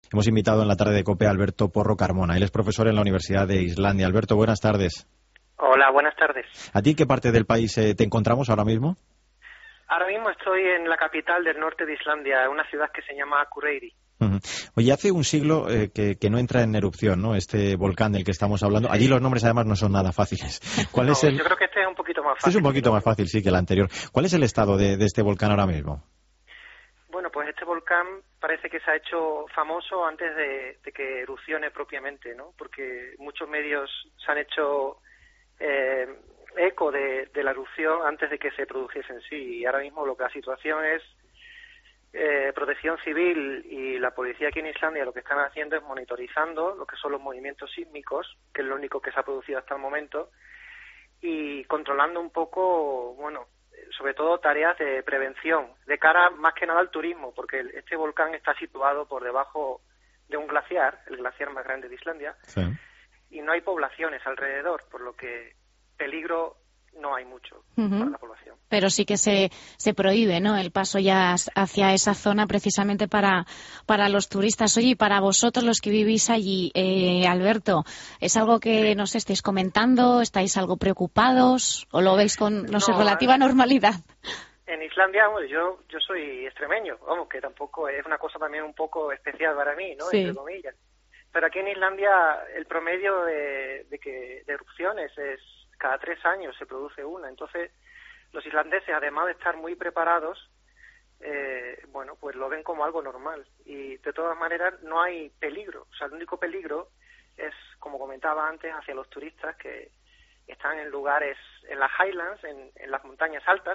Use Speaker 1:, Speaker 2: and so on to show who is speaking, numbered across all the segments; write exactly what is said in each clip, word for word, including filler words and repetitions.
Speaker 1: Hemos invitado en la tarde de COPE a Alberto Porro Carmona. Él es profesor en la Universidad de Islandia. Alberto, buenas tardes.
Speaker 2: Hola, buenas tardes.
Speaker 1: ¿A ti qué parte del país eh, te encontramos ahora mismo?
Speaker 2: Ahora mismo estoy en la capital del norte de Islandia, una ciudad que se llama Akureyri.
Speaker 1: Uh-huh. Oye, hace un siglo eh, que, que no entra en erupción, ¿no? Este volcán del que estamos hablando.
Speaker 2: Sí.
Speaker 1: Allí los nombres además no son nada fáciles. ¿Cuál
Speaker 2: No,
Speaker 1: es el...
Speaker 2: Yo creo que este es un poquito más fácil.
Speaker 1: Este es un poquito más fácil, sí, que el anterior. ¿Cuál es el estado de, de este volcán ahora mismo?
Speaker 2: Bueno, pues este volcán parece que se ha hecho famoso antes de, de que erupcione propiamente, ¿no? Porque muchos medios se han hecho eh, eco de, de la erupción antes de que se produjese en sí. Y ahora mismo lo que la situación es eh, Protección Civil y la policía aquí en Islandia lo que están haciendo es monitorizando lo que son los movimientos sísmicos, que es lo único que se ha producido hasta el momento, y controlando un poco, bueno, sobre todo tareas de prevención, de cara más que nada al turismo, porque este volcán está situado por debajo de un glaciar, el glaciar más grande de Islandia,
Speaker 1: Sí.
Speaker 2: y no hay poblaciones alrededor, por lo que peligro no hay mucho
Speaker 3: Uh-huh.
Speaker 2: para la población.
Speaker 3: Pero sí que se, se prohíbe, ¿no?, el paso ya hacia esa zona precisamente para, para los turistas. Oye, y para vosotros los que vivís allí, eh, Alberto, ¿es algo que nos estáis comentando? ¿Estáis algo preocupados? ¿O lo veis con, no, no sé, relativa normalidad?
Speaker 2: En Islandia, bueno, yo yo soy extremeño, vamos, que tampoco es una cosa también un poco especial para mí, ¿no?,
Speaker 3: sí.
Speaker 2: entre comillas. Pero aquí en Islandia el promedio de, de que de erupciones es cada tres años se produce una. Entonces los islandeses, además de estar muy preparados, eh, bueno, pues lo ven como algo normal. Y de todas maneras no hay peligro. O sea, el único peligro es, como comentaba antes, hacia los turistas que están en lugares, en las Highlands, en, en las montañas altas,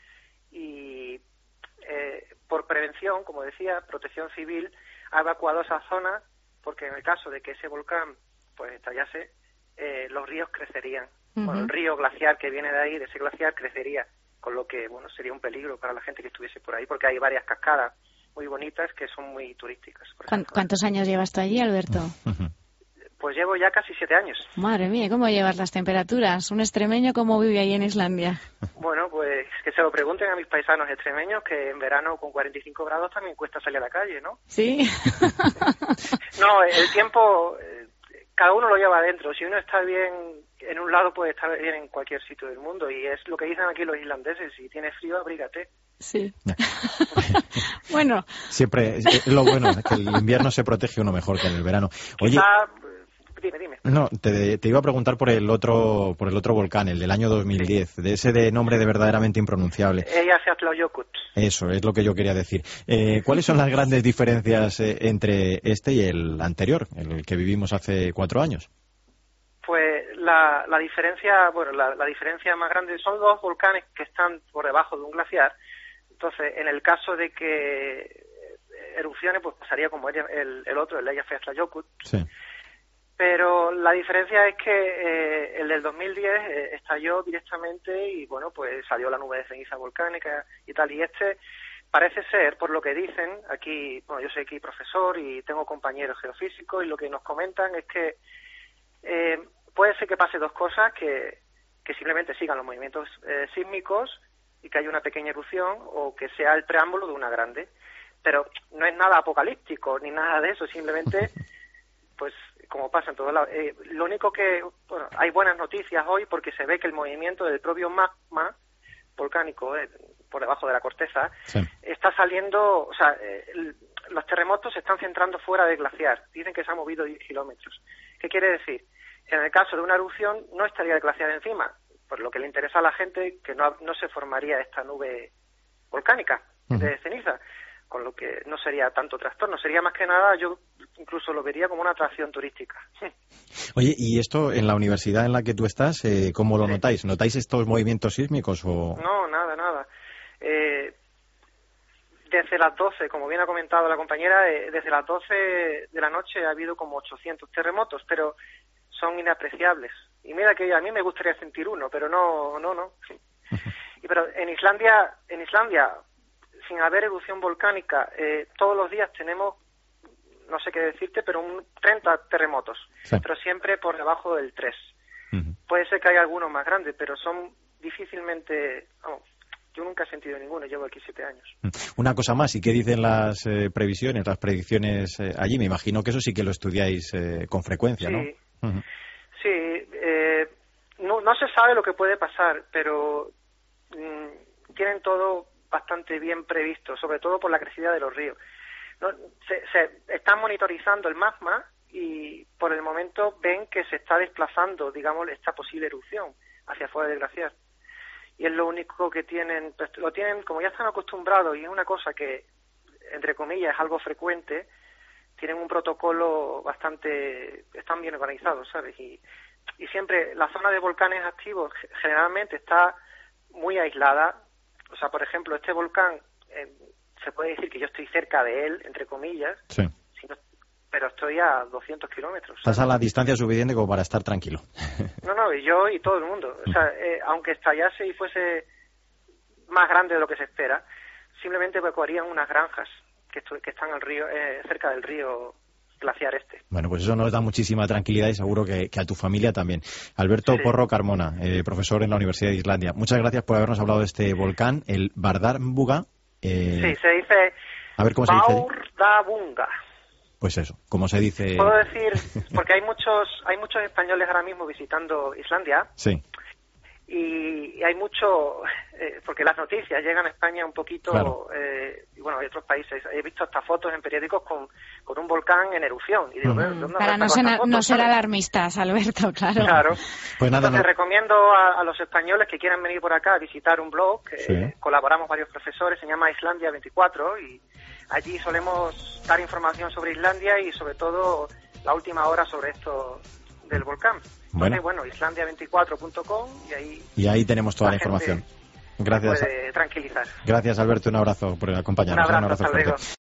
Speaker 2: y eh, por prevención, como decía, Protección Civil ha evacuado esa zona porque en el caso de que ese volcán pues estallase, eh, los ríos crecerían. Uh-huh. Bueno, el río glaciar que viene de ahí, de ese glaciar, crecería, con lo que, bueno, sería un peligro para la gente que estuviese por ahí, porque hay varias cascadas muy bonitas que son muy turísticas.
Speaker 3: ¿Cuántos años llevas tú allí, Alberto?
Speaker 2: Pues llevo ya casi siete años.
Speaker 3: Madre mía, ¿cómo llevas las temperaturas? ¿Un extremeño cómo vive ahí en Islandia?
Speaker 2: Bueno, pues que se lo pregunten a mis paisanos extremeños, que en verano con cuarenta y cinco grados también cuesta salir a la calle, ¿no?
Speaker 3: Sí.
Speaker 2: No, el tiempo, cada uno lo lleva adentro. Si uno está bien en un lado, puede estar bien en cualquier sitio del mundo. Y es lo que dicen aquí los islandeses: si tienes frío, abrígate.
Speaker 3: Sí. Bueno.
Speaker 1: Siempre es lo bueno, es que el invierno se protege uno mejor que en el verano. Oye,
Speaker 2: Quizá, dime, dime.
Speaker 1: No, te, te iba a preguntar por el otro por el otro volcán, el del año dos mil diez, sí. De ese de nombre de verdaderamente impronunciable.
Speaker 2: Eyjafjallajökull.
Speaker 1: Eso es lo que yo quería decir. Eh, ¿Cuáles son las grandes diferencias eh, entre este y el anterior, el que vivimos hace cuatro años?
Speaker 2: Pues la, la diferencia, bueno, la, la diferencia más grande son dos volcanes que están por debajo de un glaciar. Entonces, en el caso de que erupcione, pues pasaría como el, el, el otro, el Eyjafjallajökull.
Speaker 1: Sí.
Speaker 2: Pero la diferencia es que eh, el del dos mil diez eh, estalló directamente y, bueno, pues salió la nube de ceniza volcánica y tal. Y este parece ser, por lo que dicen, aquí, bueno, yo soy aquí profesor y tengo compañeros geofísicos, y lo que nos comentan es que eh, puede ser que pase dos cosas, que, que simplemente sigan los movimientos eh, sísmicos y que haya una pequeña erupción, o que sea el preámbulo de una grande. Pero no es nada apocalíptico ni nada de eso, simplemente, pues, como pasa en todos lados. Eh, lo único que, bueno, hay buenas noticias hoy porque se ve que el movimiento del propio magma volcánico eh, por debajo de la corteza sí. está saliendo, o sea, eh, el, los terremotos se están centrando fuera del glaciar. Dicen que se ha movido diez kilómetros. ¿Qué quiere decir? En el caso de una erupción no estaría el glaciar encima, por lo que le interesa a la gente, que no, no se formaría esta nube volcánica uh-huh. de ceniza, con lo que no sería tanto trastorno, sería más que nada, yo incluso lo vería como una atracción turística.
Speaker 1: Oye, ¿y esto en la universidad en la que tú estás, eh, cómo lo sí. notáis? ¿Notáis estos movimientos sísmicos o...?
Speaker 2: No, nada, nada. Eh, desde las doce, como bien ha comentado la compañera, eh, desde las doce de la noche ha habido como ochocientos terremotos, pero son inapreciables. Y mira que a mí me gustaría sentir uno, pero no, no, no. Y pero en Islandia, en Islandia, sin haber erupción volcánica, eh, todos los días tenemos, no sé qué decirte, pero un treinta terremotos, sí. pero siempre por debajo del tres. Uh-huh. Puede ser que haya algunos más grandes, pero son difícilmente, oh, yo nunca he sentido ninguno, llevo aquí siete años.
Speaker 1: Una cosa más, ¿y qué dicen las eh, previsiones, las predicciones eh, allí? Me imagino que eso sí que lo estudiáis eh, con frecuencia,
Speaker 2: sí.
Speaker 1: ¿no? Uh-huh.
Speaker 2: Sí, eh, no, no se sabe lo que puede pasar, pero mmm, tienen todo bastante bien previsto, sobre todo por la crecida de los ríos. No, se, se están monitorizando el magma y por el momento ven que se está desplazando, digamos, esta posible erupción hacia afuera del glaciar. Y es lo único que tienen, pues, lo tienen, como ya están acostumbrados y es una cosa que, entre comillas, es algo frecuente, tienen un protocolo bastante, están bien organizados, ¿sabes? Y, y siempre la zona de volcanes activos generalmente está muy aislada. O sea, por ejemplo, este volcán, eh, se puede decir que yo estoy cerca de él, entre comillas,
Speaker 1: sí.
Speaker 2: sino, pero estoy a doscientos kilómetros.
Speaker 1: Estás a la distancia suficiente como para estar tranquilo.
Speaker 2: No, no, y yo y todo el mundo. O sea, eh, aunque estallase y fuese más grande de lo que se espera, simplemente evacuarían unas granjas que, que están al río, eh, cerca del río glaciar este.
Speaker 1: Bueno, pues eso nos da muchísima tranquilidad y seguro que, que a tu familia también. Alberto sí. Porro Carmona, eh, profesor en la Universidad de Islandia. Muchas gracias por habernos hablado de este volcán, el Bardarbunga. Eh,
Speaker 2: sí, se dice
Speaker 1: a ver cómo se dice.
Speaker 2: Bardarbunga.
Speaker 1: Pues eso, como se dice.
Speaker 2: Puedo decir, porque hay muchos, hay muchos españoles ahora mismo visitando Islandia.
Speaker 1: Sí.
Speaker 2: Y, y hay mucho, eh, porque las noticias llegan a España un poquito, claro. eh, y bueno, hay otros países. He visto hasta fotos en periódicos con, con un volcán en erupción. Y digo,
Speaker 3: uh-huh. ¿dónde Para no, ser, fotos, no ser alarmistas, Alberto, claro.
Speaker 2: Claro.
Speaker 1: Pues nada,
Speaker 2: Entonces
Speaker 1: no.
Speaker 2: recomiendo a, a los españoles que quieran venir por acá a visitar un blog, que sí. colaboramos varios profesores, se llama Islandia veinticuatro, y allí solemos dar información sobre Islandia y sobre todo la última hora sobre esto del volcán. Entonces, bueno, bueno islandia veinticuatro punto com y ahí...
Speaker 1: Y ahí tenemos toda la, la información. Gracias.
Speaker 2: Puede tranquilizar.
Speaker 1: Gracias, Alberto. Un abrazo por acompañarnos.
Speaker 2: Un abrazo, un abrazo hasta luego.